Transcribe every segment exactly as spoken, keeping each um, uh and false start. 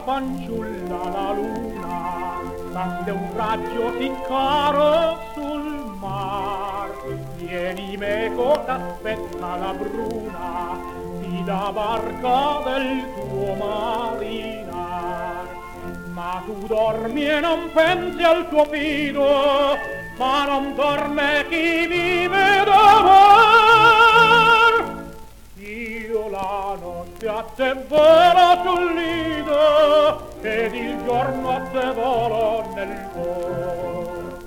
fanciulla la luna, tante un raggio sì caro sul mar. Vieni meco, t'aspetta la bruna, ti dà barca del tuo marinar. Ma tu dormi e non pensi al tuo fido, ma non dorme chi vive d'amor. Io la notte a te volo sul lido ed il giorno a te volo nel cor.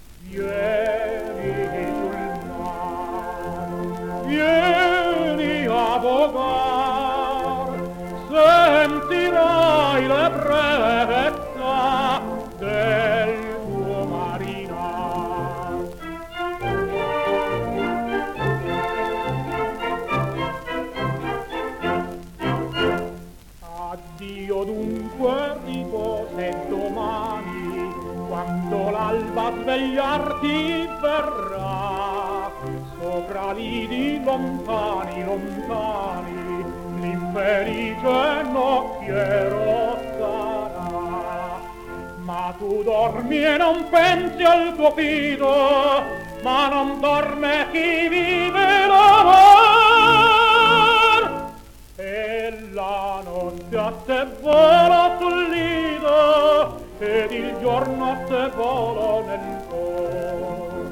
Vieni sul mare, vieni a vogar, sentirai l'ebbrezza del tuo marinar. Addio dunque riposo e domani, quando l'alba svegliarti verrà, sopra lidi lontani, lontani, l'infelice nocchiero sarà. Ma tu dormi e non pensi al tuo fido, ma non dorme chi vive l'amor. E la notte a te vola sul lido ed il giorno a te volo nel cor.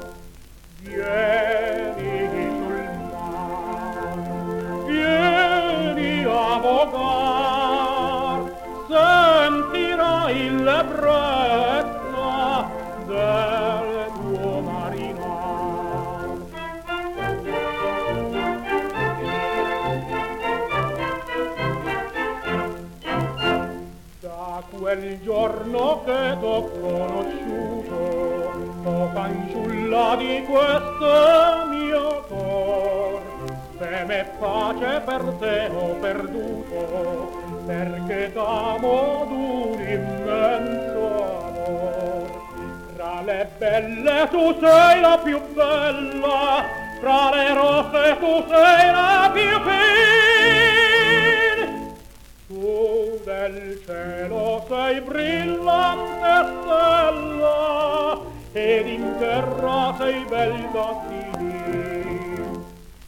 Vieni sul mar, vieni a vogar, sentirai l'ebbrezza del tuo marinar. Da quel giorno che t'ho conosciuto, o fanciulla di questo mio cor, se m'è pace per te ho perduto, perché t'amo d'un immenso amor. Tra le belle tu sei la più bella, fra le rose tu sei la più fin. Tu del cielo sei brillante stella, ed in terra sei bel gattino.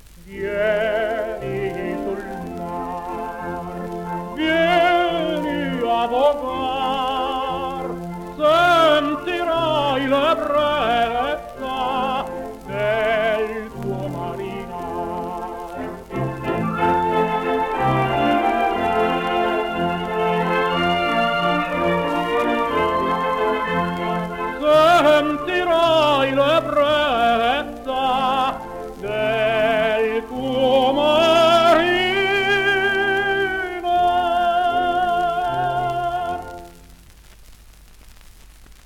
Vieni sul mar, vieni a vogar, sentirai l'ebbrezza del tuo marinar. Sentirai l'ebbrezza